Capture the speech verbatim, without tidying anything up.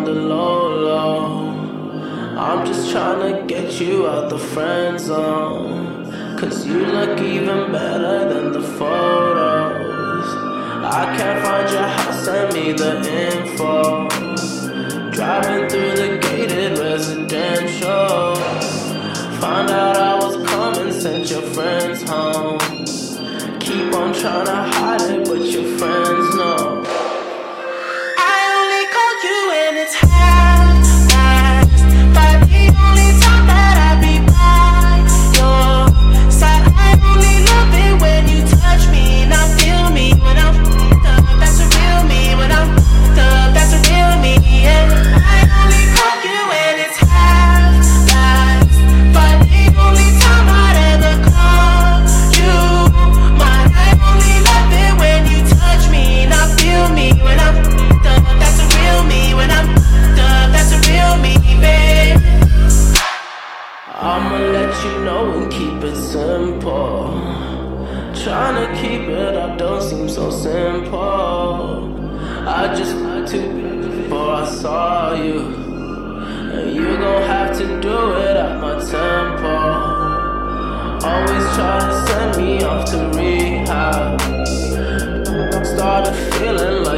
the low low. I'm just tryna get you out the friend zone, cause you look even better than the photos. I can't find your house, send me the info. Driving through the gated residential, found out I was coming, sent your friends home. Keep on tryna hide it, but your friends know. I only call you when it's half-past, but the only time that I be by your side. I only love it when you touch me, now feel me when I'm f***ed up. That's a real me when I'm f***ed up. That's a real me, yeah. I only call you when it's half-past, but the only time I'd ever call you mine. I only love it when you touch me, now feel me when I'm f***ed up. That's a real me when I'm f***ed up. That's a real me, babe. I'ma let you know and keep it simple. Tryna keep it up don't seem so simple. I just had to before I saw you, and you gon' have to do it at my tempo. Always try to send me off to rehab. Started feeling like